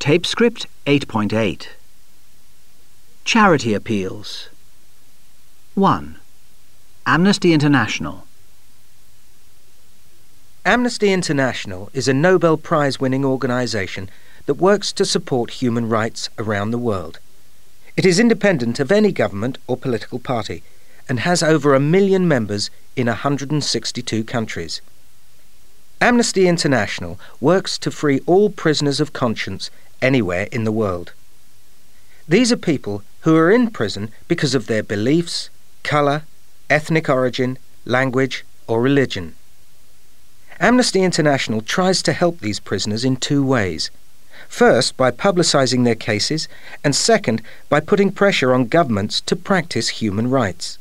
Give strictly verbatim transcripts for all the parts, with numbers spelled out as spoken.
Tape script eight point eight. Charity appeals. one. Amnesty International. Amnesty International is a Nobel Prize-winning organisation that works to support human rights around the world. It is independent of any government or political party and has over a million members in one hundred sixty-two countries. Amnesty International works to free all prisoners of conscience anywhere in the world. These are people who are in prison because of their beliefs, colour, ethnic origin, language or religion. Amnesty International tries to help these prisoners in two ways. First, by publicising their cases, and second, by putting pressure on governments to practice human rights.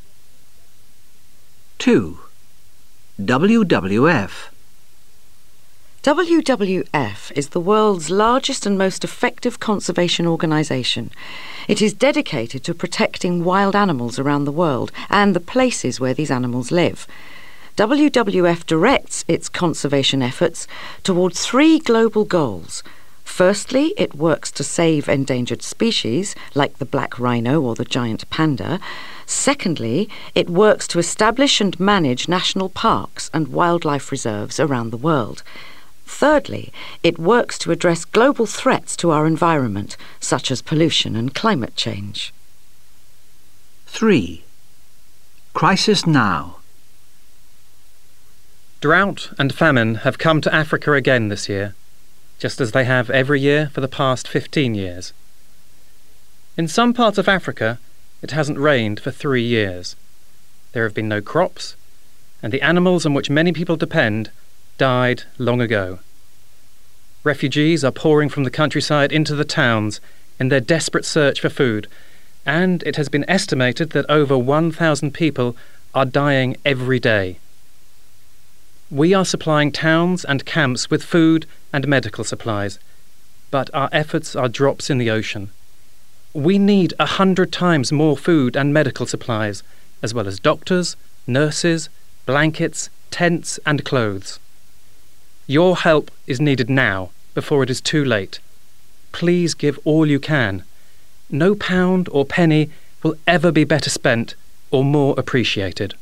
two. W W F. W W F is the world's largest and most effective conservation organisation. It is dedicated to protecting wild animals around the world and the places where these animals live. W W F directs its conservation efforts towards three global goals. Firstly, it works to save endangered species, like the black rhino or the giant panda. Secondly, it works to establish and manage national parks and wildlife reserves around the world. Thirdly, it works to address global threats to our environment, such as pollution and climate change. three. Crisis Now. Drought and famine have come to Africa again this year, just as they have every year for the past fifteen years. In some parts of Africa, it hasn't rained for three years. There have been no crops, and the animals on which many people depend died long ago. Refugees are pouring from the countryside into the towns in their desperate search for food, and it has been estimated that over one thousand people are dying every day. We are supplying towns and camps with food and medical supplies, but our efforts are drops in the ocean. We need a hundred times more food and medical supplies, as well as doctors, nurses, blankets, tents and clothes. Your help is needed now, before it is too late. Please give all you can. No pound or penny will ever be better spent or more appreciated.